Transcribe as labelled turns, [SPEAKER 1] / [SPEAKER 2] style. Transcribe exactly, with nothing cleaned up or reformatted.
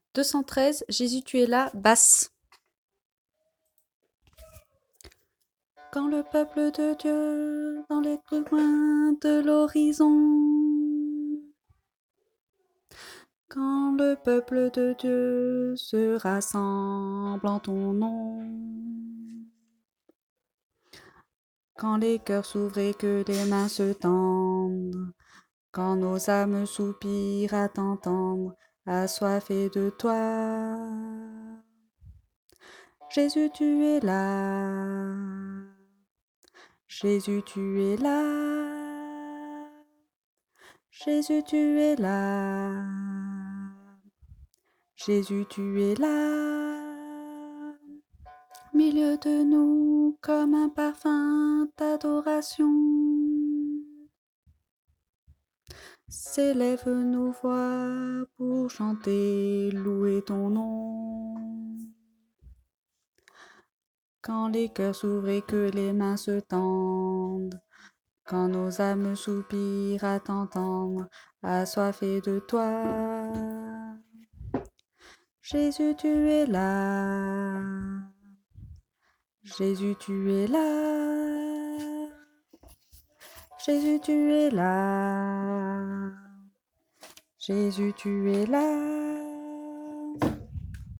[SPEAKER 1] deux cent treize, Jésus tu es là, basse. Quand le peuple de Dieu, dans les coins de l'horizon, quand le peuple de Dieu se rassemble en ton nom, quand les cœurs s'ouvrent et que les mains se tendent, quand nos âmes soupirent à t'entendre, assoiffées de toi. Jésus, tu es là. Jésus, tu es là. Jésus, tu es là. Jésus, tu es là. Milieu de nous comme un parfum d'adoration. S'élève nos voix pour chanter, louer ton nom. Quand les cœurs s'ouvrent et que les mains se tendent, quand nos âmes soupirent à t'entendre, assoiffées de toi. Jésus, tu es là. Jésus, tu es là. Jésus, tu es là. Jésus, tu es là.